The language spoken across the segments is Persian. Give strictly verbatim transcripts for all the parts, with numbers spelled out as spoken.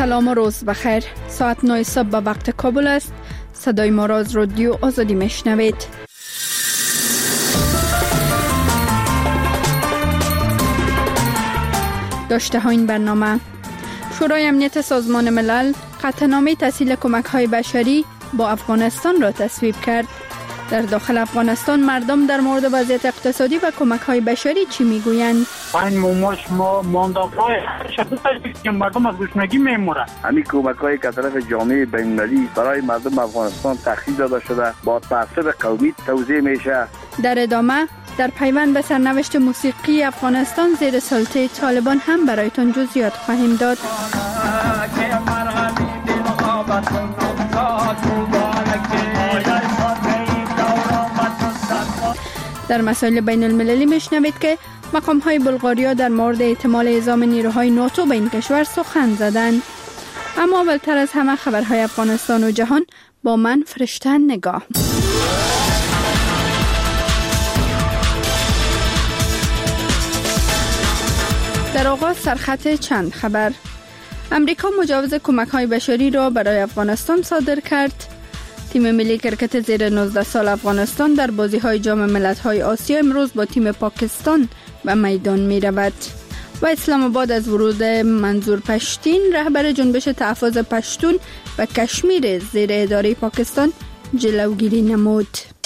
سلام و روز بخیر. ساعت نه صبح به وقت کابل است. صدای ما را از رادیو آزادی میشنوید. داشته ها این برنامه: شورای امنیت سازمان ملل قطعنامه تسهیل کمک های بشری با افغانستان را تصویب کرد. در داخل افغانستان مردم در مورد وضعیت اقتصادی و کمک های بشری چی میگویند؟ این موماش ما مانداقای شخصی که مردم از گشنگی میمورند. همین کمک های که طرف جامعه بین‌المللی برای مردم افغانستان تخصیص داده شده با تعصب قومی توزیع میشه. در ادامه در پیوند به سرنوشت موسیقی افغانستان زیر سلطه طالبان هم برایتان جزئیات خواهیم داد. در مسائل بین المللی میشنوید که مقام های بلغاریا در مورد احتمال اعزام نیروهای ناتو به این کشور سخن زدند. اما اولتر از همه خبرهای افغانستان و جهان با من فرشته نگاه. در آغاز سرخط چند خبر. امریکا مجوز کمک های بشری را برای افغانستان صادر کرد. تیم ملی کرکت زیر نوزده سال افغانستان در بازی های جام ملت‌های آسیا امروز با تیم پاکستان به میدان می رود. و اسلام آباد از ورود منظور پشتین رهبر جنبش تحفظ پشتون و کشمیر زیر اداره پاکستان جلوگیری نمود.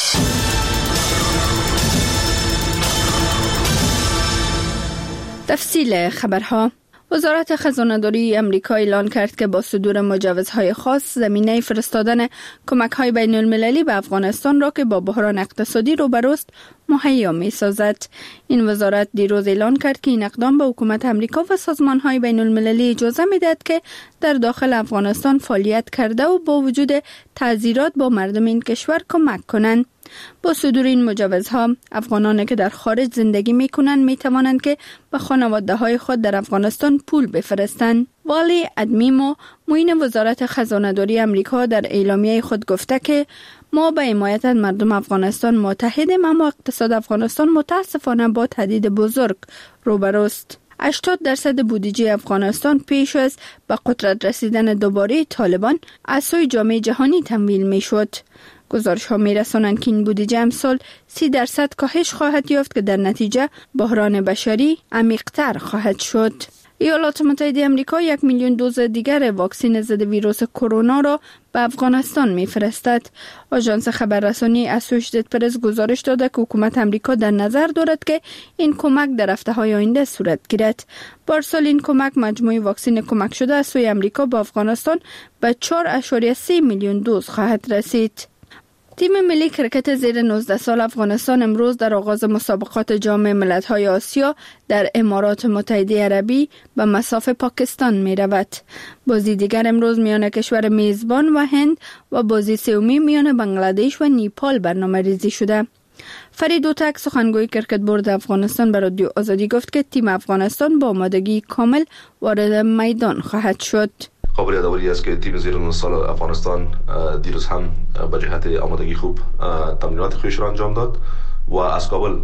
تفصیل خبرها. وزارت خزانه‌داری آمریکا اعلان کرد که با صدور مجوزهای خاص زمینه فرستادن کمک‌های بین‌المللی به افغانستان را که با بحران اقتصادی روبروست مهیا می‌سازد. این وزارت دیروز اعلان کرد که این اقدام به حکومت آمریکا و سازمان‌های بین‌المللی اجازه می‌دهد که در داخل افغانستان فعالیت کرده و با وجود تعذیرات با مردم این کشور کمک کنند. با صدور این مجوزها افغانانی که در خارج زندگی میکنند میتوانند که به خانواده های خود در افغانستان پول بفرستند. والی ادمیمو معین وزارت خزانه‌داری آمریکا در اعلامیه خود گفته که ما به حمایت از مردم افغانستان متحدیم، اما اقتصاد افغانستان متاسفانه با تهدید بزرگ روبروست. هشتاد درصد بودجه افغانستان پیش از به قدرت رسیدن دوباره طالبان از سوی جامعه جهانی تمویل می شد. گزارش ها می رسانند که این بودجه امسال سی درصد کاهش خواهد یافت که در نتیجه بحران بشری عمیق‌تر خواهد شد. ایالات متحده آمریکا یک میلیون دوز دیگر واکسن ضد ویروس کرونا را به افغانستان می‌فرستد. آژانس خبررسانی اسوشیتد پرس گزارش داده که حکومت آمریکا در نظر دارد که این کمک در هفته‌های آینده صورت گیرد. پارسال این کمک مجموع واکسن کمک شده از سوی آمریکا به افغانستان به چهار ممیز سه میلیون دوز خواهد رسید. تیم ملی کرکت زیر نوزده سال افغانستان امروز در آغاز مسابقات جام ملت‌های آسیا در امارات متحده عربی به مصاف پاکستان می رود. بازی دیگر امروز میان کشور میزبان و هند و بازی سومی میان بنگلادش و نیپال برنامه ریزی شده. فرید اوتک سخنگوی کرکت بورد افغانستان به رادیو آزادی گفت که تیم افغانستان با آمادگی کامل وارد میدان خواهد شد. قابل یادآوری است که تیم زیر نوزده سال افغانستان دیروز هم به جهت آمادگی خوب تمرینات خودش را انجام داد و از کابل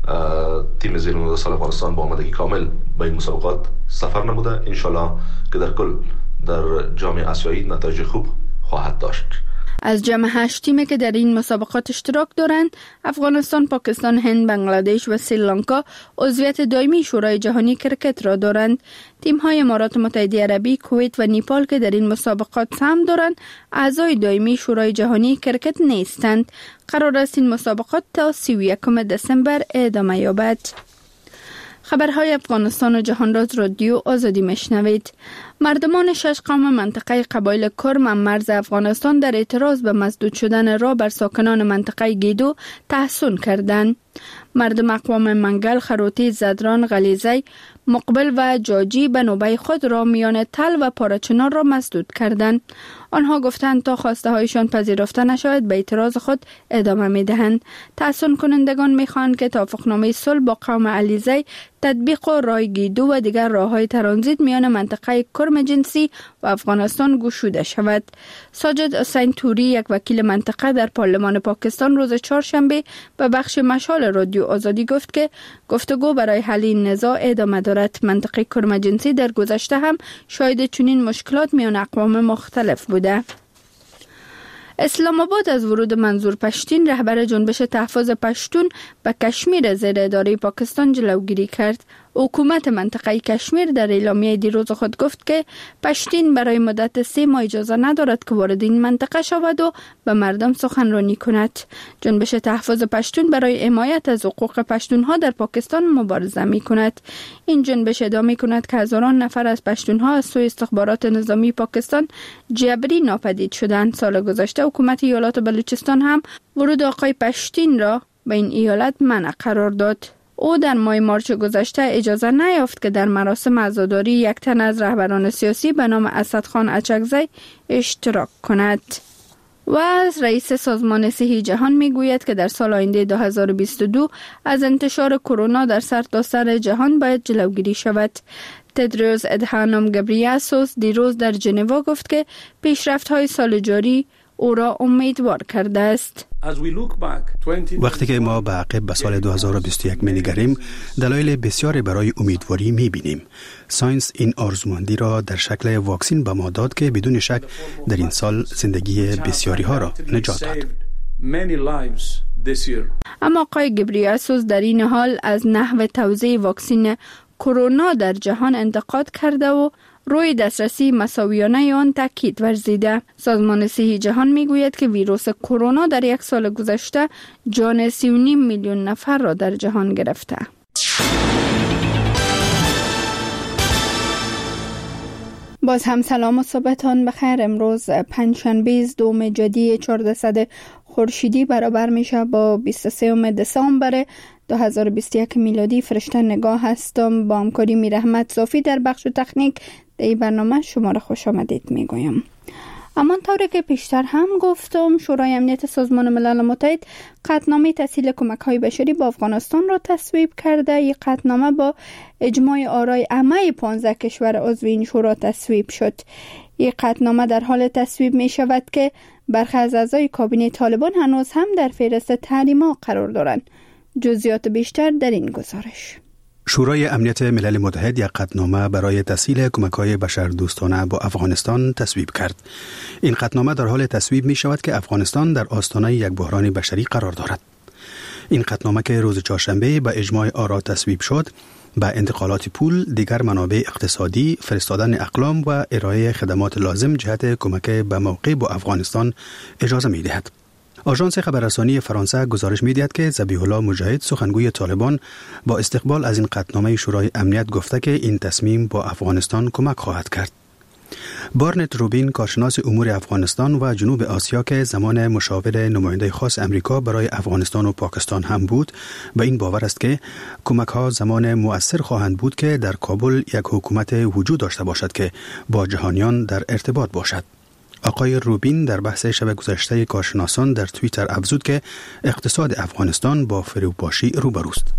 تیم زیر نوزده سال افغانستان با آمادگی کامل به این مسابقات سفر نموده. انشالله که در کل در جام آسیایی نتایج خوب خواهد داشت. از جمع هشت تیمی که در این مسابقات اشتراک دارند، افغانستان، پاکستان، هند، بنگلادش و سریلانکا عضویت دائمی شورای جهانی کرکت را دارند. تیم‌های امارات متحده عربی، کویت و نیپال که در این مسابقات سهم دارند، اعضای دائمی شورای جهانی کرکت نیستند. قرار است این مسابقات تا سی و یکم دسامبر ادامه یابد. خبرهای افغانستان و جهان را از رادیو آزادی میشنوید. مردمان شش قوم منطقه قبایل کرم مرز افغانستان در اعتراض به مسدود شدن راه بر ساکنان منطقه گیدو تحسن کردند. مردم اقوام منگل، خروتی، زدران، غلیزی، مقبل و جاجی به نوبه خود را میان تل و پارچنار را مسدود کردند. آنها گفتند تا خواسته هایشان پذیرفته نشود به اعتراض خود ادامه می دهند. تحسن کنندگان می خواهند که توافقنامه صلح با قوم علیزی تطبیق رای دو و دیگر راههای ترانزیت میان منطقه کرم جنسی و افغانستان گشوده شود. ساجد حسین توری، یک وکیل منطقه در پارلمان پاکستان، روز چهارشنبه به بخش مشال رادیو آزادی گفت که گفتگو برای حل این نزاع ادامه دارد. منطقه کرم جنسی در گذشته هم شاهد چنین مشکلات میان اقوام مختلف بوده. اسلام آباد از ورود منظور پشتین، رهبر جنبش تحفظ پشتون، به کشمیر زیر اداره پاکستان جلوگیری کرد. حکومت منطقه کشمیر در اعلامیه دیروز خود گفت که پشتین برای مدت سه ماه اجازه ندارد که وارد این منطقه شود و به مردم سخنرانی کند. جنبش تحفظ پشتون برای حمایت از حقوق پشتونها در پاکستان مبارزه می کند. این جنبش ادعا می کند که هزاران نفر از پشتونها از سوی استخبارات نظامی پاکستان جبری ناپدید شدند. سال گذشته حکومت ایالات بلوچستان هم ورود آقای پشتین را به این ایالت منع قرار داد. او در ماه مارچ گذشته اجازه نیافت که در مراسم عزاداری یک تن از رهبران سیاسی به نام اسدخان اچکزی اشتراک کند. و از رئیس سازمان صحی جهان می گوید که در سال آینده دو هزار و بیست و دو از انتشار کرونا در سرتاسر جهان باید جلوگیری شود. تدروس ادهانوم گبریاسوس دیروز در ژنو گفت که پیشرفت‌های سال جاری او را امیدوار کرده است. وقتی که ما به عقب به سال دو هزار و بیست و یک می‌نگریم، دلایل بسیاری برای امیدواری می‌بینیم. ساینس این آرزومندی را در شکل واکسن به ما داد که بدون شک در این سال زندگی بسیاری ها را نجات داد. اما آقای گبریاسوس در این حال از نحو توزیع واکسن کرونا در جهان انتقاد کرده و روی دسترسی مساویانه آن تاکید ورزیده. سازمان صحی جهان میگوید که ویروس کرونا در یک سال گذشته جان سی و نیم میلیون نفر را در جهان گرفته. باز هم سلام و صبحتان بخیر. امروز پنجشنبه دوم جدی چهاردهصد خورشیدی برابر میشه با بیست و سوم دسامبر دو هزار و بیست و یک میلادی. فرشته نگاه هستم با همکاری میرحمت صافی در بخش تکنیک. در این برنامه شما را خوش آمدید میگویم. اما طوری که پیشتر هم گفتم، شورای امنیت سازمان ملل متحد قطعنامه تسهیل کمک‌های بشری با افغانستان را تصویب کرده. این قطعنامه با اجماع آرای عمه پانزده کشور عضو این شورا تصویب شد. این قطعنامه در حال تصویب می شود که برخی از اعضای کابینه طالبان هنوز هم در فهرست تحریم‌ها قرار دارند. جزئیات بیشتر در این گزارش. شورای امنیت ملل متحد یک قطعنامه برای تسهیل کمک‌های بشردوستانه با افغانستان تصویب کرد. این قطعنامه در حال تصویب می شود که افغانستان در آستانه یک بحران بشری قرار دارد. این قطعنامه که روز چهارشنبه به اجماع آرا تصویب شد، به انتقالات پول، دیگر منابع اقتصادی، فرستادن اقلام و ارائه خدمات لازم جهت کمک به موقع با افغانستان اجازه می دهد. آژانس خبررسانی فرانسه گزارش می‌دهد که ذبیح الله مجاهد، سخنگوی طالبان، با استقبال از این قطعنامه شورای امنیت گفته که این تصمیم با افغانستان کمک خواهد کرد. بارنت روبین، کارشناس امور افغانستان و جنوب آسیا که زمان مشاور نماینده خاص امریکا برای افغانستان و پاکستان هم بود، به این باور است که کمک‌ها زمان مؤثر خواهند بود که در کابل یک حکومت وجود داشته باشد که با جهانیان در ارتباط باشد. آقای روبین در بحث شب گذشته کارشناسان در توییتر افزود که اقتصاد افغانستان با فروپاشی روبروست.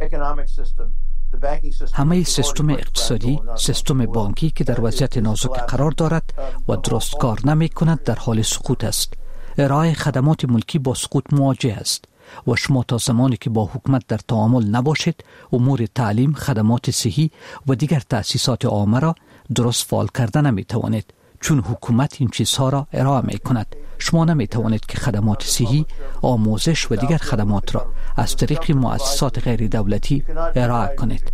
همه سیستم اقتصادی، سیستم بانکی که در وضعیت نازک قرار دارد و درست کار نمی کند در حال سقوط است. ارائه خدمات ملکی با سقوط مواجه است و شما تا زمانی که با حکومت در تعامل نباشید، امور تعلیم، خدمات صحی و دیگر تأسیسات عامه را درست فعال کرده نمی توانید. چون حکومت این چیزها را ارائه می کند. شما نمی توانید که خدمات صحی، آموزش و دیگر خدمات را از طریق مؤسسات غیر دولتی ارائه کنید.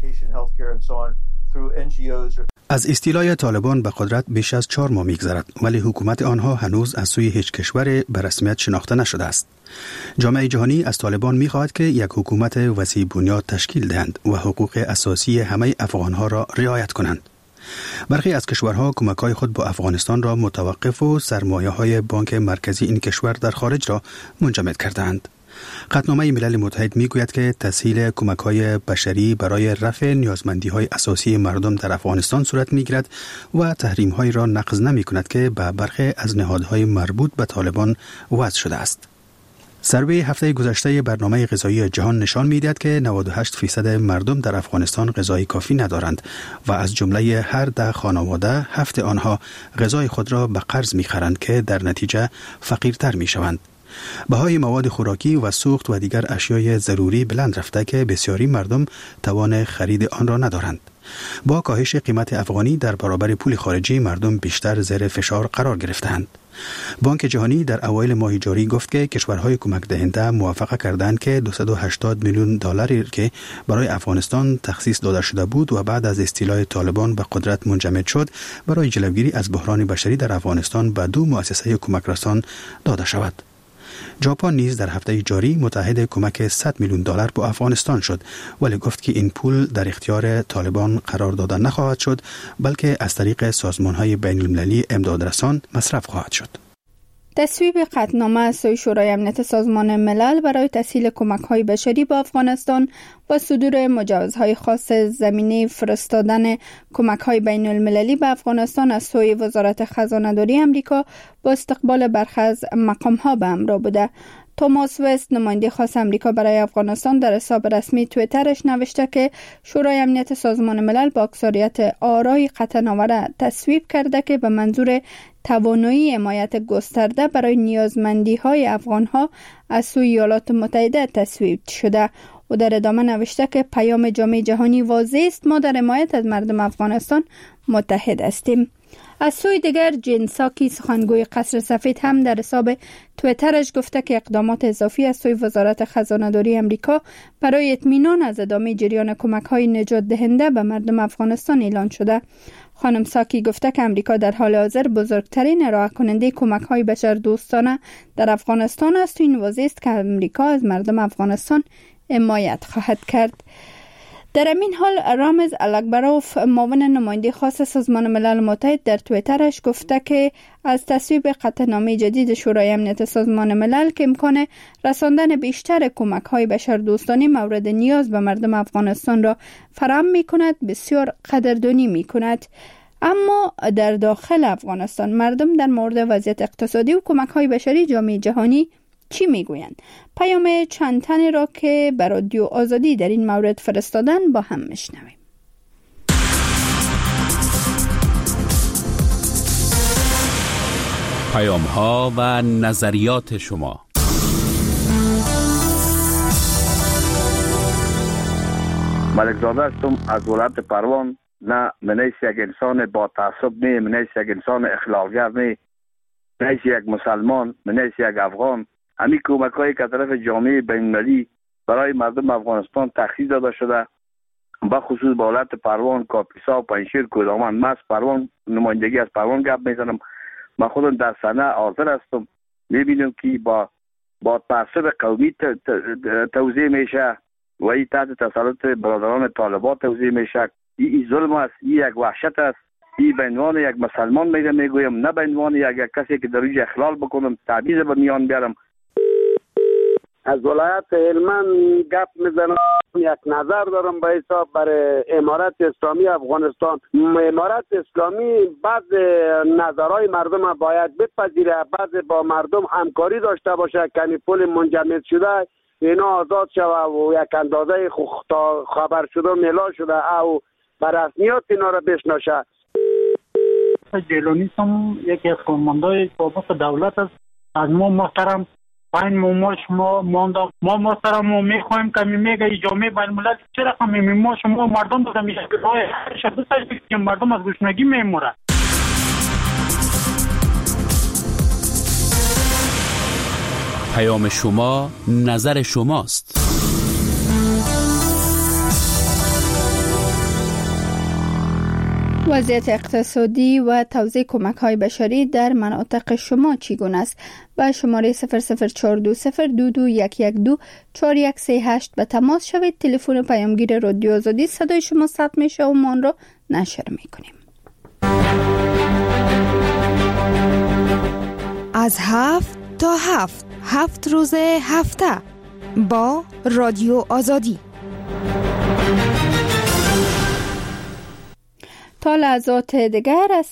از استیلای طالبان به قدرت بیش از چهار ماه می‌گذرد، ولی حکومت آنها هنوز از سوی هیچ کشور به رسمیت شناخته نشده است. جامعه جهانی از طالبان می‌خواهد که یک حکومت وسیع بنیاد تشکیل دهند و حقوق اساسی همه افغان‌ها را رعایت کنند. برخی از کشورها کمک‌های خود با افغانستان را متوقف و سرمایه‌های بانک مرکزی این کشور در خارج را منجمد کردند. قطعنامه ملل متحد می‌گوید که تسهیل کمک‌های بشری برای رفع نیازمندی‌های اساسی مردم در افغانستان صورت می‌گیرد و تحریم‌هایی را نقض نمی‌کند که به برخی از نهادهای مربوط به طالبان وضع شده است. سروی هفته گذشته برنامه غذایی جهان نشان می‌دهد که نود و هشت فیصد مردم در افغانستان غذای کافی ندارند و از جمله هر ده خانواده هفت آنها غذای خود را به قرض می‌خرند که در نتیجه فقیرتر می‌شوند. بهای مواد خوراکی و سوخت و دیگر اشیای ضروری بلند رفته که بسیاری مردم توان خرید آن را ندارند. با کاهش قیمت افغانی در برابر پول خارجی مردم بیشتر زیر فشار قرار گرفتند. بانک جهانی در اوایل ماه جاری گفت که کشورهای کمک دهنده موافقه کردند که دویست و هشتاد میلیون دلاری که برای افغانستان تخصیص داده شده بود و بعد از استیلای طالبان به قدرت منجمد شد برای جلوگیری از بحران بشری در افغانستان به دو مؤسسه کمک رسان داده شود. ژاپن نیز در هفته جاری متحد کمک صد میلیون دلار به افغانستان شد، ولی گفت که این پول در اختیار طالبان قرار داده نخواهد شد بلکه از طریق سازمان‌های بین‌المللی امدادرسان مصرف خواهد شد. تصویب قطعنامه از سوی شورای امنیت سازمان ملل برای تسهیل کمک‌های بشری به افغانستان و صدور مجوزهای خاص زمینه فرستادن کمک‌های بین‌المللی به افغانستان از سوی وزارت خزانه‌داری آمریکا با استقبال برخی از مقام‌ها به همراه بوده. توماس وست نماینده خاص آمریکا برای افغانستان در حساب رسمی توییترش نوشته که شورای امنیت سازمان ملل با اکثریت آرای قطعنامه را تصویب کرده که به منظور توانایی حمایت گسترده برای نیازمندی‌های افغان‌ها از سوی ایالات متحده تصویب شده. او در ادامه نوشته که پیام جامعه جهانی واضح است، ما در حمایت از مردم افغانستان متحد هستیم. از سوی دیگر جین ساکی سخنگوی قصر سفید هم در حساب توییترش گفته که اقدامات اضافی از سوی وزارت خزانه‌داری آمریکا برای اطمینان از ادامه جریان کمک‌های نجات دهنده به مردم افغانستان اعلان شده. خانم ساکی گفته که آمریکا در حال حاضر بزرگترین ارائه کننده کمک‌های بشردوستانه در افغانستان است و این واضح است که آمریکا از مردم افغانستان حمایت خواهد کرد. در این حال رامز الکبروف معاون نماینده خاص سازمان ملل متحد در توییترش گفته که از تصویب قطعنامه جدید شورای امنیت سازمان ملل که امکان رساندن بیشتر کمک‌های بشردوستانه مورد نیاز به مردم افغانستان را فراهم می‌کند بسیار قدردانی می‌کند. اما در داخل افغانستان مردم در مورد وضعیت اقتصادی و کمک‌های بشری جامعه جهانی چی میگویند؟ پیام چند تنی را که بر رادیو آزادی در این مورد فرستادن با هم میشنویم. پیام ها و نظریات شما. ملک زاده هستم از ولایت پروان. نه منیس یک انسان با تعصب نه، منیس یک انسان اخلاقگر نه، منیس یک مسلمان، منیس یک افغان. همین کمک هایی که طرف جامعه بین‌المللی برای مردم افغانستان تخصیص داده شده، با خصوص با ولایت پروان، کاپیسا، پنجشیر، کدامن. من از پروان نمایندگی از پروان گپ میزنم. من خودم در صحنه حاضر هستم. میبینم که با با تعصب قومی توزیع میشه و این تحت تسلط برادران طالبان توزیع میشه. این ظلم است، این یک وحشت است. این به عنوان یک مسلمان میگم میگویم، نه به عنوان یک کسی که در اینجا اخلال بکنم، تعویض به میان بیارم. از ولایت هلمند گپ میزنم. یک نظر دارم به حساب برای امارت اسلامی افغانستان. امارت اسلامی بعض نظرهای مردم باید بپذیره، بعض با مردم همکاری داشته باشه که پول منجمد شده اینا آزاد شوه و یک اندازه خبر شده میلا شده او بر رسمیات اینا را بشناشه. جیلانی هم یکی از فرماندهای سابق دولت است. از ما محترم این ما شما مانده ما محترم ما میخوایم که میگه جامعه بین الملل چه رقم ما شما مردم بودم میشه که مردم از گشنگی میمورن. پیام شما نظر شماست. وضعیت اقتصادی و توزیع کمک‌های بشری در مناطق شما چگونه است؟ با شماره صفر صفر چهار دو صفر دو دو یک یک دو چهار یک سه هشت به تماس شوید. تلفن پیامگیر رادیو آزادی صدای شما ثبت میشه و ما آن را نشر میکنیم. از هفت تا هفت هفت روز هفته با رادیو آزادی. تا لحظات دیگر از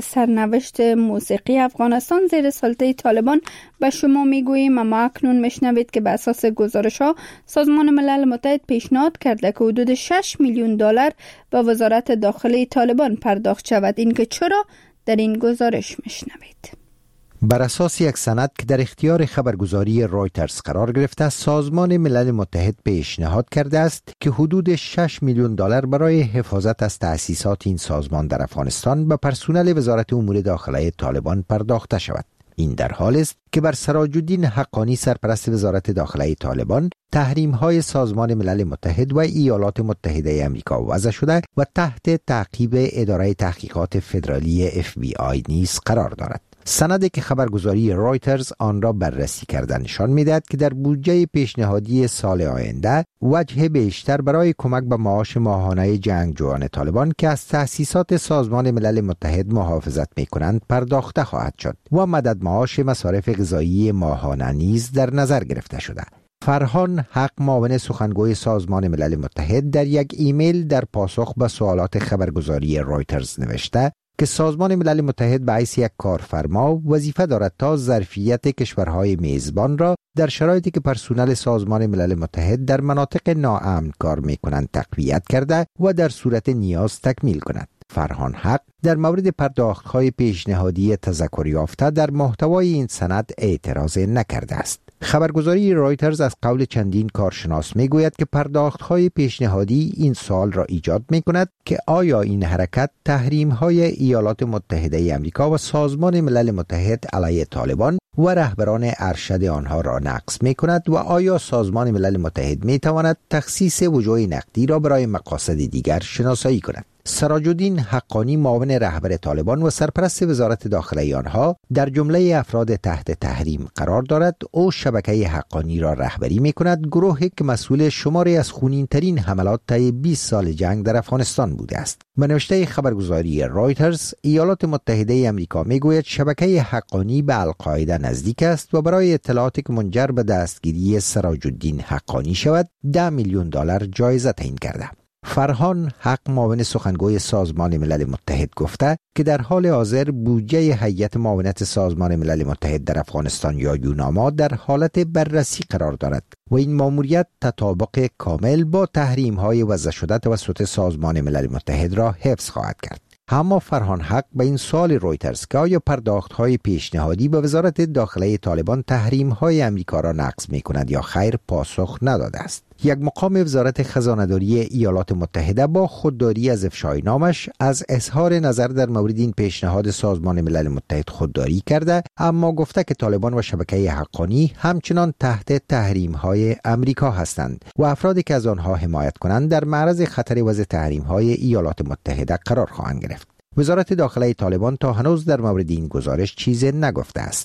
سرنوشت موسیقی افغانستان زیر سلطه طالبان به شما میگوییم، اما اکنون میشنوید که به اساس گزارش‌ها سازمان ملل متحد پیشنهاد کرده که حدود شش میلیون دلار به وزارت داخلی طالبان پرداخت شود. این که چرا در این گزارش میشنوید. بر اساس یک سند که در اختیار خبرگزاری رایترز قرار گرفته، سازمان ملل متحد پیشنهاد کرده است که حدود شش میلیون دلار برای حفاظت از تأسیسات این سازمان در افغانستان به پرسنل وزارت امور داخلی طالبان پرداخته شود. این در حال است که بر سراج الدین حقانی سرپرست وزارت داخلی طالبان تحریم‌های سازمان ملل متحد و ایالات متحده آمریکا وضع شده و تحت تعقیب اداره تحقیقات فدرالی اف بی آی نیز قرار دارد. سندی که خبرگزاری رایترز آن را بررسی کرده نشان می‌دهد که در بودجه پیشنهادی سال آینده وجه بیشتر برای کمک به معاش ماهانه جنگجویان طالبان که از تأسیسات سازمان ملل متحد محافظت می‌کنند پرداخته خواهد شد و مدد معاش مصارف غذایی ماهانه نیز در نظر گرفته شده. فرهان حق، معاون سخنگوی سازمان ملل متحد، در یک ایمیل در پاسخ به سوالات خبرگزاری رایترز نوشته که سازمان ملل متحد به حیث یک کارفرما وظیفه دارد تا ظرفیت کشورهای میزبان را در شرایطی که پرسنل سازمان ملل متحد در مناطق ناامن کار می‌کنند تقویت کرده و در صورت نیاز تکمیل کند. فرهان حق در مورد پرداخت‌های پیشنهادی تذکر یافته در محتوای این سند اعتراض نکرده است. خبرگزاری رایترز از قول چندین کارشناس میگوید که پرداخت‌های پیشنهادی این سوال را ایجاد می‌کند که آیا این حرکت تحریم‌های ایالات متحده آمریکا و سازمان ملل متحد علیه طالبان و رهبران ارشد آنها را نقض می‌کند و آیا سازمان ملل متحد می‌تواند تخصیص وجوه نقدی را برای مقاصد دیگر شناسایی کند. سراج الدین حقانی، معاون رهبر طالبان و سرپرست وزارت داخلی آنها، در جمله افراد تحت تحریم قرار دارد. او شبکه حقانی را رهبری می‌کند، گروهی که مسئول شماری از خونین‌ترین حملات طی بیست سال جنگ در افغانستان بوده است. به نوشته خبرگزاری رایترز، ایالات متحده آمریکا میگوید شبکه حقانی به القاعده نزدیک است و برای اطلاعاتی که منجر به دستگیری سراج الدین حقانی شود، ده میلیون دلار جایزه تعیین کرده. فرهان حق، معاون سخنگوی سازمان ملل متحد، گفته که در حال حاضر بودجه هیئت معاونت سازمان ملل متحد در افغانستان یا یوناما در حالت بررسی قرار دارد و این ماموریت تطابق کامل با تحریم‌های وضع شده توسط سازمان ملل متحد را حفظ خواهد کرد. اما فرهان حق به این سوال رویترز که آیا پرداخت‌های پیشنهادی به وزارت داخلی طالبان تحریم‌های آمریکا را نقض می‌کند یا خیر پاسخ نداده است. یک مقام وزارت خزانه‌داری ایالات متحده با خودداری از افشای نامش از اظهار نظر در مورد این پیشنهاد سازمان ملل متحد خودداری کرده، اما گفته که طالبان و شبکه حقانی همچنان تحت تحریم‌های آمریکا هستند و افرادی که از آنها حمایت کنند در معرض خطر وضع تحریم‌های ایالات متحده قرار خواهند گرفت. وزارت داخلی طالبان تا هنوز در مورد این گزارش چیزی نگفته است.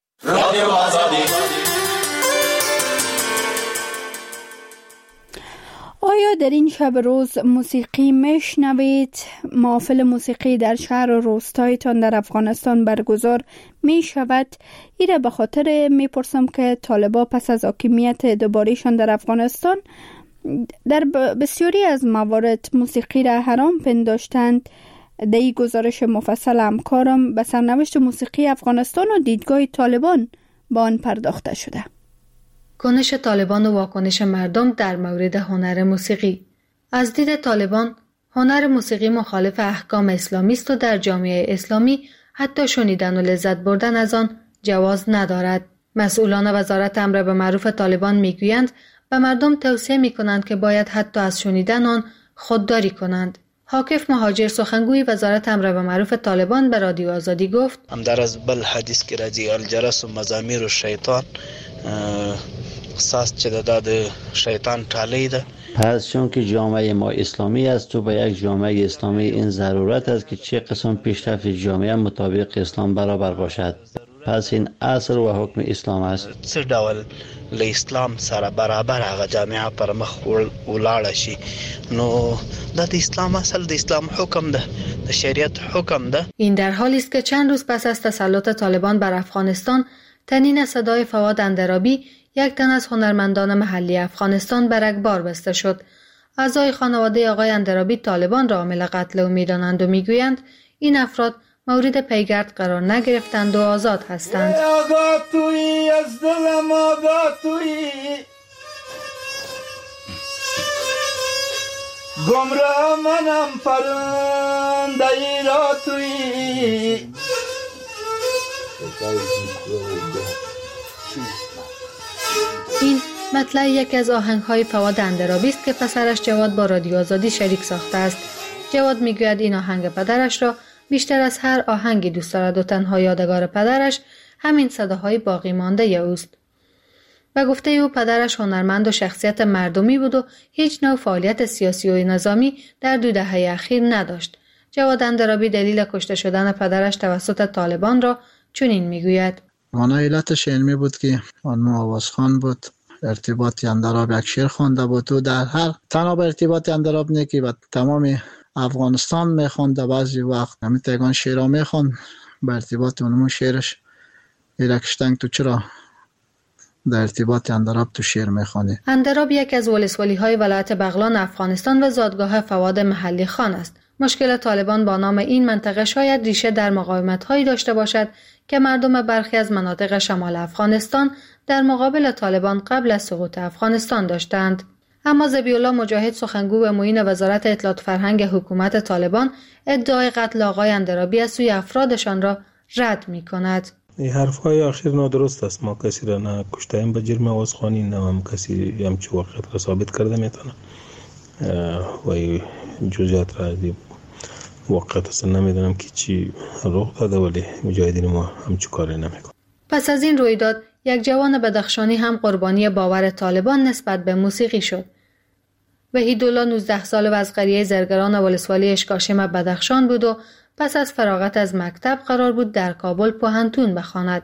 آیا در این شب روز موسیقی میشنوید؟ محافل موسیقی در شهر و روستایتان در افغانستان برگزار می شود؟ ایره به خاطر می پرسم که طالبا پس از حاکمیت دوبارهشان در افغانستان در بسیاری از موارد موسیقی را حرام پنداشتند. در این گزارش مفصل همکارم به سرنوشت موسیقی افغانستان و دیدگاه طالبان با آن پرداخته شده. کنش طالبان و واکنش مردم در مورد هنر موسیقی. از دید طالبان، هنر موسیقی مخالف احکام اسلامی است و در جامعه اسلامی حتی شنیدن و لذت بردن از آن جواز ندارد. مسئولان وزارت امر به معروف طالبان میگویند به مردم توصیه میکنند که باید حتی از شنیدن آن خودداری کنند. حاکف مهاجر، سخنگوی وزارت امر به معروف طالبان، به رادیو آزادی گفت: همدار از بل حدیث که راځي الجرس و مزامیر و شیطان ساز چې د شیطان ټالی ده. پس چون که جامعه ما اسلامی است و به یک جامعه اسلامی این ضرورت است که چه قسم پیشرفت جامعه مطابق اسلام برابر باشد. پس این اصل و حکم اسلام است. څه ډول له اسلام سره برابر هغه جامعه پر مخ ولاړ شي. نو د اسلام اصل د اسلام حکم ده، د شریعت حکم ده. این در حالی است که چند روز پس از تسلط طالبان بر افغانستان، تنین صدای فواد اندرابی، یک تن از هنرمندان محلی افغانستان، به رگبار بسته شد. اعضای خانواده آقای اندرابی طالبان را عامل قتل او می‌دانند و می‌گویند این افراد مورد پیگرد قرار نگرفتند و آزاد هستند. گمراه منم پرنده ای را توی این مطلع یکی از آهنگ‌های فواد اندرابی است که پسرش جواد با رادیو آزادی شریک ساخته است. جواد میگوید این آهنگ پدرش را بیشتر از هر آهنگی دوست دارد و تنها یادگار پدرش همین صداهای باقی مانده اوست. و گفته او پدرش هنرمند و شخصیت مردمی بود و هیچ نوع فعالیت سیاسی و نظامی در دو دهه اخیر نداشت. جواد اندرابی دلیل کشته شدن پدرش توسط طالبان را چنین میگوید: آن علتش علمی بود که آن آوازخوان بود، ارتباطی اندراب یک شعر خوانده بود و در هر تنها به ارتباط اندراب نه که به تمام افغانستان میخواند، بعضی وقت همین تگان شعرها میخواند به ارتباط اونمون شعرش ایرکشتنگ تو چرا در ارتباط اندراب تو شعر میخوانی. اندراب یک از ولسوالی های ولایت بغلان افغانستان و زادگاه فواد محلی خان است. مشکل طالبان با نام این منطقه شاید ریشه در مقاومت هایی داشته باشد که مردم برخی از مناطق شمال افغانستان در مقابل طالبان قبل از سقوط افغانستان داشتند. اما ذبیح الله مجاهد، سخنگو و معین وزارت اطلاعات و فرهنگ حکومت طالبان، ادعای قتل آقای اندرابی از سوی افرادشان را رد می کند. این حرفهای آخر نادرست است. ما کسی را نه کشتیم به جرم آوازخوانی، نه هم کسی همچه واقعیت را ثابت کرده میتونه و این جزئیات را دیم واقعیت اصلا نمیدونم که چی رخ داده، ولی مجاهدین ما همچه کاری نمیکن. پس از این رویداد یک جوان بدخشانی هم قربانی باور طالبان نسبت به موسیقی شد. وحیدالله نوزده ساله و از قریه زرگران ولسوالی اشکاشم بدخشان بود و پس از فراغت از مکتب قرار بود در کابل پوهنتون بخواند.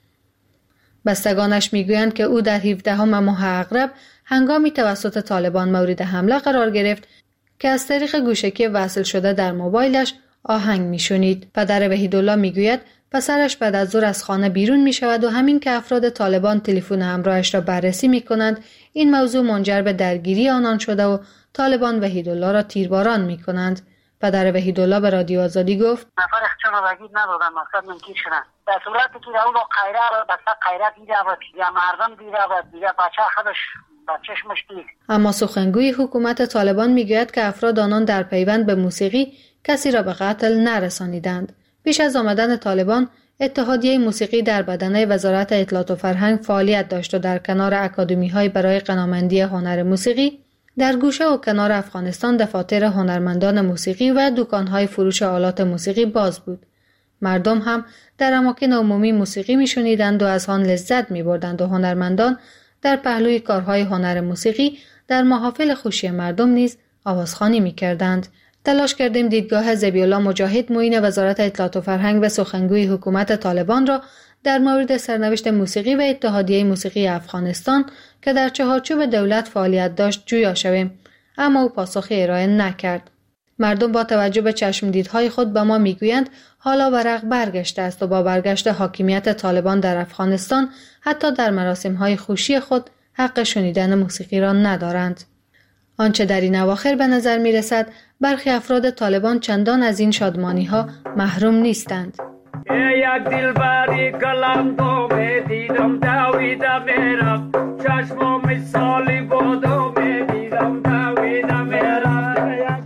بستگانش میگویند که او در هفدهم ماه اغرب هنگامی توسط طالبان مورد حمله قرار گرفت که از طریق گوشکی وصل شده در موبایلش آهنگ میشنید. پدر وحیدالله میگوید پسرش بعد از ظهر از خانه بیرون می شود و همین که افراد طالبان تلفن همراهش را بررسی می کنند، این موضوع منجر به درگیری آنان شده و طالبان وحیدالله را تیرباران می کنند. پدر وحیدالله به رادیو آزادی گفت: نفر اخچان را بگید ندادن، مقصد منکیر شدن. در صورتی که او را قیره را بسته قیره دیده و یا مردم دیده و دیگه بچه خودش بچهش مشتید. اما سخنگوی حکومت طالبان می گوید که افراد آنان در پیوند به موسیقی کسی را به قتل نرسانیدند. پیش از آمدن طالبان، اتحادیه موسیقی در بدنه وزارت اطلاعات و فرهنگ فعالیت داشت و در کنار اکادمی‌های برای غنامندی هنر موسیقی، در گوشه و کنار افغانستان دفاتر هنرمندان موسیقی و دکان‌های فروش آلات موسیقی باز بود. مردم هم در اماکن عمومی موسیقی می‌شنیدند و از آن لذت می‌بردند و هنرمندان در پهلوی کارهای هنر موسیقی در محافل خوشی مردم نیز آوازخوانی می‌کردند. تلاش کردیم دیدگاه ذبیح الله مجاهد، معین وزارت اطلاعات و فرهنگ و سخنگوی حکومت طالبان را در مورد سرنوشت موسیقی و اتحادیه موسیقی افغانستان که در چهارچوب دولت فعالیت داشت جویا شویم، اما او پاسخی ارائه نکرد. مردم با توجه به چشمدیدهای خود به ما میگویند حالا ورق برگشته است و با برگشت حاکمیت طالبان در افغانستان حتی در مراسم‌های خوشی خود حق شنیدن موسیقی را ندارند. آنچه در این اواخر به نظر می رسد برخی افراد طالبان چندان از این شادمانی ها محروم نیستند. یک دلبری کلم تو دیدم دویدم میرم، چشم مثالی بود و دیدم دویدم میرم،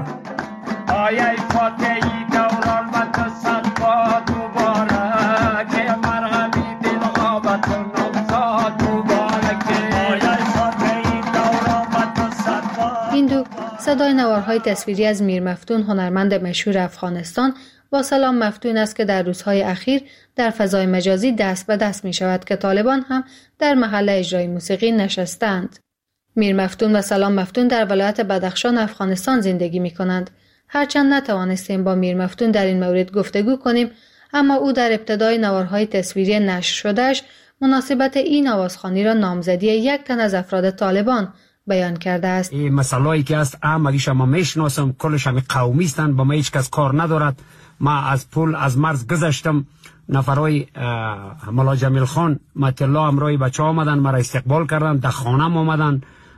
آیه فاتحی دوران و تصدقا دوباره که مرغمی دل غابت و نمزا دوباره که آیه فاتحی دوران و تصدقا. این دو صدای نوارهای تصویری از میر مفتون، هنرمند مشهور افغانستان، با سلام مفتون است که در روزهای اخیر در فضای مجازی دست به دست می شود که طالبان هم در محل اجرای موسیقی نشستند. میر مفتون و سلام مفتون در ولایت بدخشان افغانستان زندگی می کنند. هرچند نتوانستیم با میر مفتون در این مورد گفتگو کنیم، اما او در ابتدای نوارهای تصویری نشر شدهش مناسبت این آوازخوانی را نامزدی یک تن از افراد طالبان بیان کرده است. این مسائلی که است عملیش ما میشناسم، کلش هم قومی هستند، با ما هیچ کس کار ندارد. ما از پول از مرز گذشتم، نفرای ملا جمیل خان مطلع امروی بچه آمدن مرا استقبال کردن، در خانم آمدن،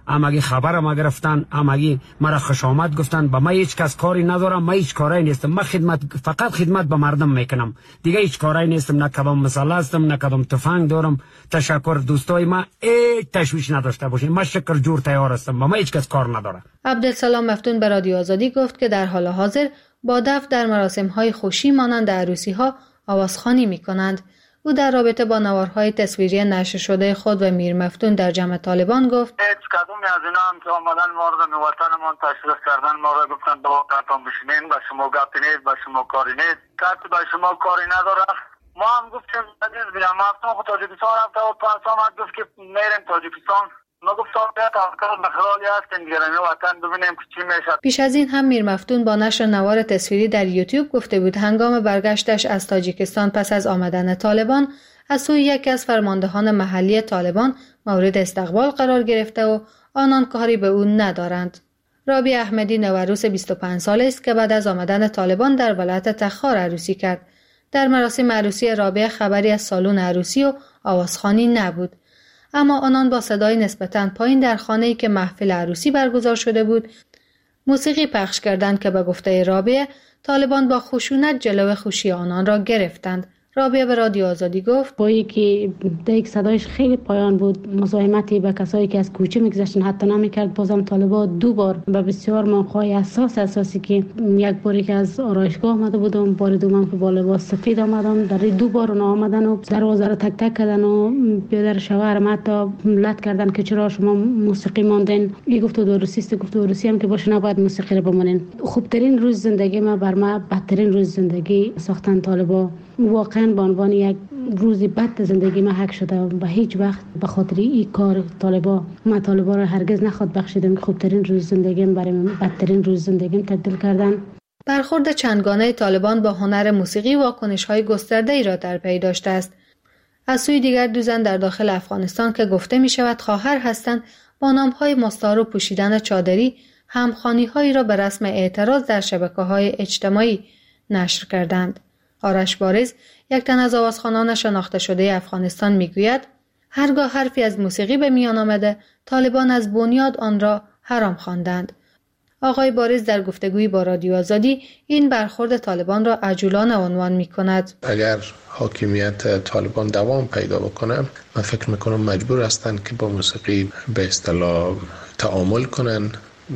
امگی خبر ما گرفتن، امگی مرا خوش آمد گفتن. با ما هیچ کس کاری ندارم، ما هیچ کاری نیستم، ما خدمت فقط خدمت به مردم میکنم، دیگه هیچ کاری نیستم، نه کدام مسئله هستم، نه کدام تفنگ دارم. تشکر دوستای ما، ای تشویش نداشته باشین، ما شکر جور تیار هستم، با ما هیچ کس کار نداره. عبدالسلام مفتون به رادیو آزادی گفت که در حال حاضر با دف در مراسم‌های خوشی مانند عروسی‌ها آوازخوانی می‌کنند. او در رابطه با نوارهای تصویری نشر شده خود و میر مفتون در جمع طالبان گفت هیچ کدومی از اینا هم که آمدن ما رو به وطنمان تشریف کردن ما را گفتن با وطنتان بشینین، با شما گپی نیست، با شما کاری نیست، کسی با شما کاری نداره. ما هم گفتیم عزیز بینم مفتون خود تاجیکستان رفته و پس آمد گفت که میریم تاجیکستان. ما گفتم بیاد تفکر بخرالی هستیم گرمی وطن ببینیم که چی میشه. پیش از این هم میر مفتون با نشر نوار تصویری در یوتیوب گفته بود هنگام برگشتش از تاجیکستان پس از آمدن طالبان از سوی یکی از فرماندهان محلی طالبان مورد استقبال قرار گرفته و آنان کاری به او ندارند. رابی احمدی نوروز بیست و پنج ساله است که بعد از آمدن طالبان در ولایت تخار عروسی کرد. در مراسم عروسی رابی خبری از سالن عروسی و آوازخوانی نبود، اما آنان با صدای نسبتاً پایین در خانه‌ای که محفل عروسی برگزار شده بود موسیقی پخش کردند که به گفته رابعه طالبان با خشونت جلو خوشی آنان را گرفتند. رابعه به رادیو آزادی گفت با یکی دیگه صدایش خیلی پایان بود، مزاحمتی به کسایی که از کوچه میگذشتن حتی نمیکرد. بازم طالبان دو بار به بسیار موقعی اساس اساسی که یک باری که از آرایشگاه آمده بودم، بار دوم که با لباس سفید آمدم، در دو بار اونا آمدن و دروازه رو تک تک کردن و بیادر شوهرم حتی لط کردن که چرا شما موسیقی ماندین. این گفت دو روسی است، گفت روسی هم که باشه نباید موسیقی رو بمونین. خوبترین روز زندگی ما بر ما بدترین روز زندگی ساختن طالبان. واقعا به عنوان یک روزی بد زندگی ما حک شده و هیچ وقت به خاطر این کار طالبا ما طالبا رو هرگز نخواد بخشیدم که خوبترین روز زندگیم برای من بدترین روز زندگیم تبدیل کردن. برخورد چندگانه طالبان با هنر موسیقی واکنش‌های گسترده‌ای را در پی داشته است. از سوی دیگر دو زن در داخل افغانستان که گفته می شود خواهر هستند با نام‌های مستعار و پوشیدن چادری همخوانی‌هایی را به رسم اعتراض در شبکه‌های اجتماعی نشر کردند. آرش بارز، یک تن از آوازخوانان شناخته شده افغانستان میگوید هرگاه حرفی از موسیقی به میان آمده طالبان از بنیاد آن را حرام خواندند. آقای بارز در گفتگویی با رادیو آزادی این برخورد طالبان را عجولانه عنوان می کند. اگر حاکمیت طالبان دوام پیدا بکنه من فکر میکنم مجبور هستند که با موسیقی به اصطلاح تعامل کنن،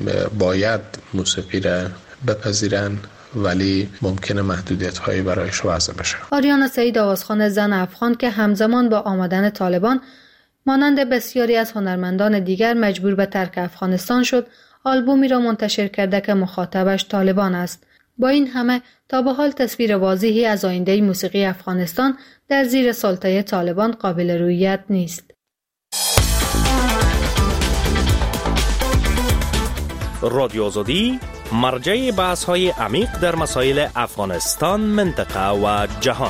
باید موسیقی را بپذیرن ولی ممکنه محدودیت هایی برایش وضع بشه. آریانا سعید آوازخوان زن افغان که همزمان با آمدن طالبان مانند بسیاری از هنرمندان دیگر مجبور به ترک افغانستان شد، آلبومی را منتشر کرده که مخاطبش طالبان است. با این همه تا به حال تصویر واضحی از آینده موسیقی افغانستان در زیر سلطه طالبان قابل رویت نیست. رادیو آزادی مرجع بحث های عمیق در مسائل افغانستان، منطقه و جهان.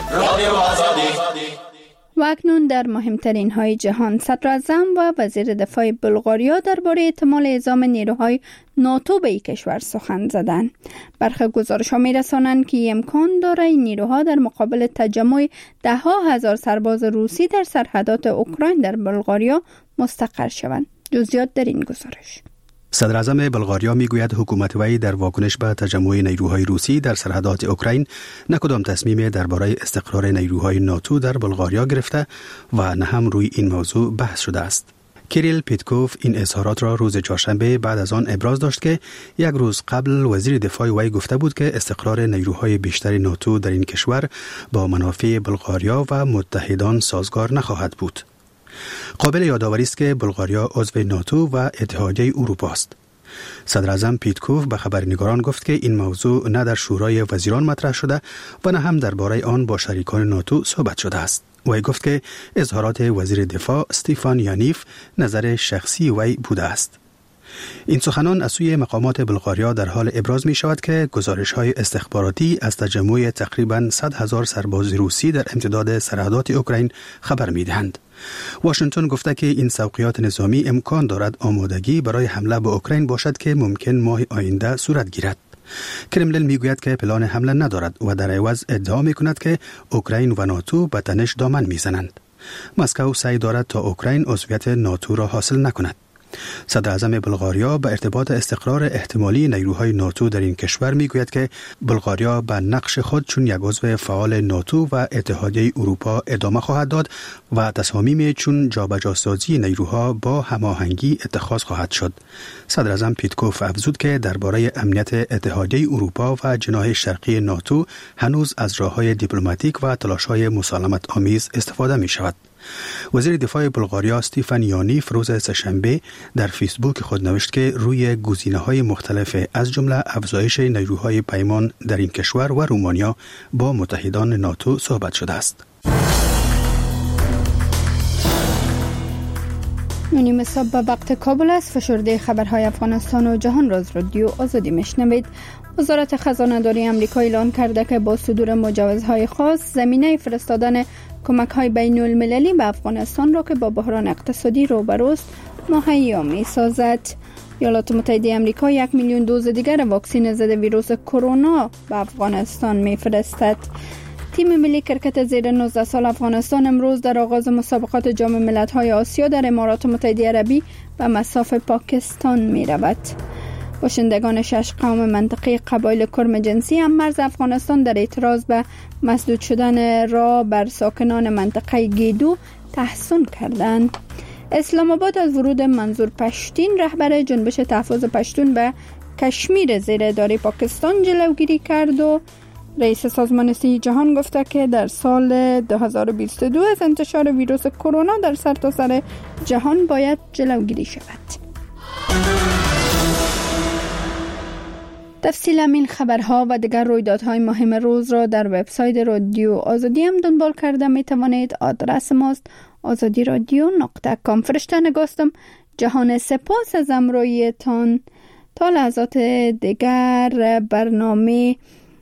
و اکنون در مهمترین های جهان، صدراعظم و وزیر دفاع بلغاریا درباره احتمال اعزام نیروهای ناتو به این کشور سخن زدند. برخی گزارش‌ها می‌رسانند که امکان دارد این نیروها در مقابل تجمع ده ها هزار سرباز روسی در سرحدات اوکراین در بلغاریا مستقر شوند. جزئیات در این گزارش. صدر اعظم بلغاریا میگوید حکومت وی در واکنش به تجمع نیروهای روسی در سرحدات اوکراین نه کدام تصمیم درباره استقرار نیروهای ناتو در بلغاریا گرفته و نه هم روی این موضوع بحث شده است. کیریل پیتکوف این اظهارات را روز چهارشنبه بعد از آن ابراز داشت که یک روز قبل وزیر دفاع وی گفته بود که استقرار نیروهای بیشتر ناتو در این کشور با منافع بلغاریا و متحدان سازگار نخواهد بود. قابل یادآوری است که بلغاریا عضو ناتو و اتحادیه اروپا است. صدر اعظم پیتکوف به خبرنگاران گفت که این موضوع نه در شورای وزیران مطرح شده و نه هم درباره آن با شریکان ناتو صحبت شده است. وی گفت که اظهارات وزیر دفاع استیفان یانیف نظر شخصی وی بوده است. این سخنان از سوی مقامات بلغاریا در حال ابراز می شود که گزارش‌های استخباراتی از تجمع تقریباً صد هزار سرباز روسی در امتداد سرحدات اوکراین خبر می دهند. واشنگتن گفته که این سوقیات نظامی امکان دارد آمادگی برای حمله به اوکراین باشد که ممکن ماه آینده صورت گیرد. کرملین میگوید که پلان حمله ندارد و در عوض ادعا می کند که اوکراین و ناتو به تنش دامن می زنند. مسکو سعی دارد تا اوکراین عضویت ناتو را حاصل نکند. صدر اعظم بلغاریا به ارتباط استقرار احتمالی نیروهای ناتو در این کشور میگوید که بلغاریا به نقش خود چون یک عضو فعال ناتو و اتحادیه اروپا ادامه خواهد داد و تصامیم چون جابجاسازی نیروها با هماهنگی اتخاذ خواهد شد. صدر اعظم پیتکوف افزود که درباره امنیت اتحادیه اروپا و جناح شرقی ناتو هنوز از راه‌های دیپلماتیک و تلاش‌های مسالمت آمیز استفاده می‌شود. وزیر دفاع بلغاریا استیفان یانیف روز سه‌شنبه در فیسبوک خود نوشت که روی گزینه‌های مختلف از جمله افزایش نیروهای پیمان در این کشور و رومانیا با متحدان ناتو صحبت شده است. نونیم صبح به وقت کابل است. فشرده خبرهای افغانستان و جهان را از رادیو آزادی میشنوید. وزارت خزانه داری آمریکا اعلان کرده که با صدور مجوزهای خاص زمینه فرستادن کمک‌های بین المللی به افغانستان را که با بحران اقتصادی روبروست مهیا می‌سازد. ایالات متحده آمریکا یک میلیون دوز دیگر واکسن ضد ویروس کرونا به افغانستان می‌فرستد. تیم ملی کرکت زیر نوزده سال افغانستان امروز در آغاز مسابقات جام ملت‌های آسیا در امارات متحده عربی به مصاف پاکستان می‌رود. باشندگان شش قوم منطقه قبایل کرم جنسی هم مرز افغانستان در اعتراض به مسدود شدن راه بر ساکنان منطقه گیدو تحسن کردند. اسلام آباد از ورود منظور پشتین رهبر جنبش تحفظ پشتون به کشمیر زیر اداره پاکستان جلوگیری کرد و رئیس سازمان صحت جهان گفته که در سال دو هزار و بیست و دو از انتشار ویروس کرونا در سرتاسر جهان باید جلوگیری شود. تفصیل این خبرها و دیگر رویدادهای مهم روز را در وبسایت رادیو آزادی هم دنبال کرده می توانید. آدرس ماست آزادی رادیو نقطه کام. فرشته نگاستم. جهان سپاس از همراهیتان. تا لحظات دیگر برنامه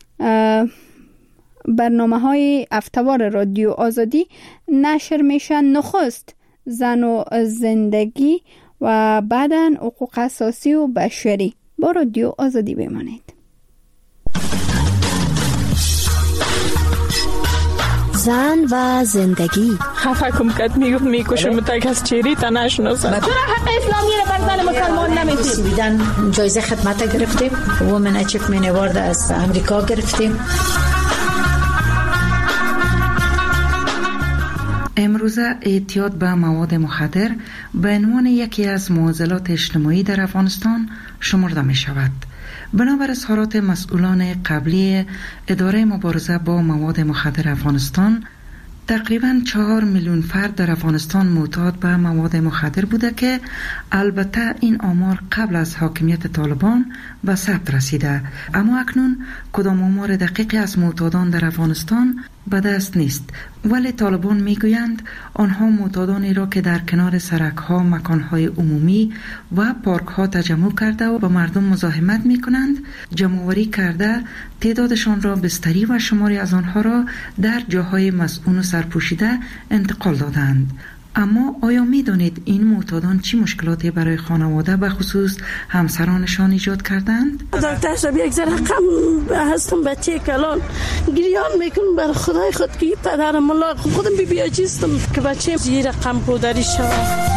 برنامه های هفته‌وار رادیو آزادی نشر میشن. نخست زن و زندگی و بعداً حقوق اساسی و بشری. با رادیو آزادی بمانید. زن و زندگی. خفه کم کت میگفت میکشم متک از چیری تا نشناسم. چرا حق اسلامی رو بر زن مسلمان نمیدیم؟ سویدن جایزه خدمت گرفتیم. وومن اچیومنت اوارد از امریکا گرفتیم. امروزه اعتیاد به مواد مخدر به عنوان یکی از معضلات اجتماعی در افغانستان شمرده می شود. بنابر اظهارات مسئولان قبلی اداره مبارزه با مواد مخدر افغانستان، تقریباً چهار میلیون فرد در افغانستان معتاد به مواد مخدر بوده که البته این آمار قبل از حاکمیت طالبان به ثبت رسیده، اما اکنون کدام آمار دقیقی از معتادان در افغانستان به دست نیست. ولی طالبان میگویند آنها معتادانی را که در کنار سرک‌ها، مکان‌های عمومی و پارک‌ها تجمع کرده و با مردم مزاحمت می‌کنند جمع‌آوری کرده تعدادشان را بستری و شماری از آنها را در جاهای مسئول و سرپوشیده انتقال دادند. اما آیا می دانید این معتادان چی مشکلاتی برای خانواده به خصوص همسرانشان ایجاد کردند؟ دکتر شب یک ذره غم هستم، بچه کلان گریان میکنم بر خدای خود که پدرم الله خودم بی بی عجیزم که بچه زیر غم پودری شود.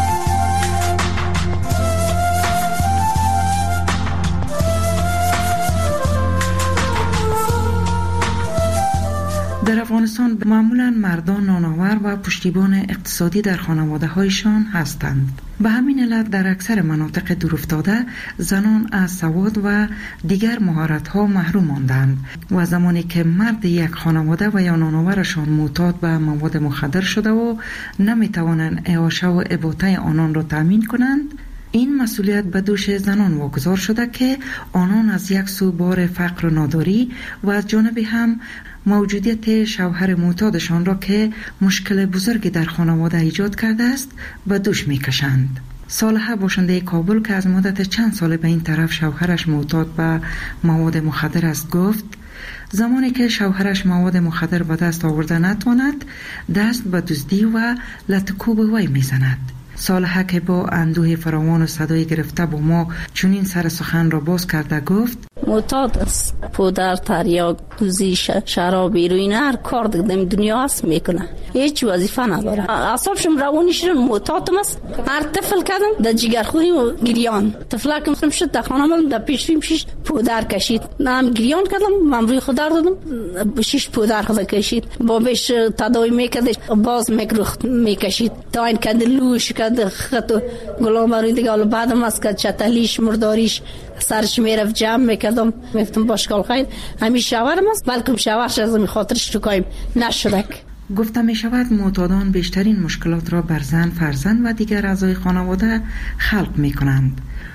در افغانستان معمولاً مردان نانآور و پشتیبان اقتصادی در خانواده هایشان هستند. به همین علت در اکثر مناطق دورافتاده زنان از سواد و دیگر مهارت ها محروم ماندند و زمانی که مرد یک خانواده و یا نانآورشان معتاد به مواد مخدر شده و نمی توانند اعاشه و اباطه آنان را تامین کنند، این مسئولیت به دوش زنان واگذار شده که آنان از یک سو بار فقر و ناداری و از جانب هم موجودیت شوهر معتادشان را که مشکل بزرگی در خانواده ایجاد کرده است به دوش میکشند. صالحه باشنده کابل که از مدت چند سال به این طرف شوهرش معتاد به مواد مخدر است گفت زمانی که شوهرش مواد مخدر به دست آورده نتواند دست به دزدی و لطکوب وی میزند. صالحه که با اندوه فراوان و صدای گرفته با ما چنین سر سخن را باز کرده گفت معتاد است، پودر، تریاک، دوزی، شراب، هیروئین، هر کار دیگه دنیا هست میکنه. هیچ وظیفه نداره. اعصابشم روانیش معتادم است. هر طفل کردم در جگرخوری و گریان. طفلکم شد در خانم در پیشیم شش پودر کشید. نام گریان کردم ممروی خدا دادم شش پودر خدا کشید. با بهش تداوی میکرد باز میگرخت میکشید. تا این کد لوش کد خط گلام روی دیگه حالا بعدم از کد چتلیش مرداریش سرش میرفت جمع میکردم میفتم باشکال خیر همین شاورم است بلکه شاورش از می خاطرش تو کایم نشدک. گفته می شود معتادان بیشترین مشکلات را بر زن، فرزند و دیگر اعضای خانواده خلق می کنند.